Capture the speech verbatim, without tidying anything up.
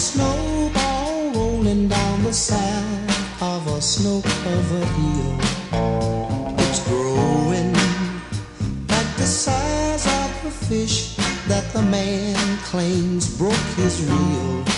snowball rolling down the side of a snow-covered hill. It's growing like the size of a fish that the man claims broke his reel.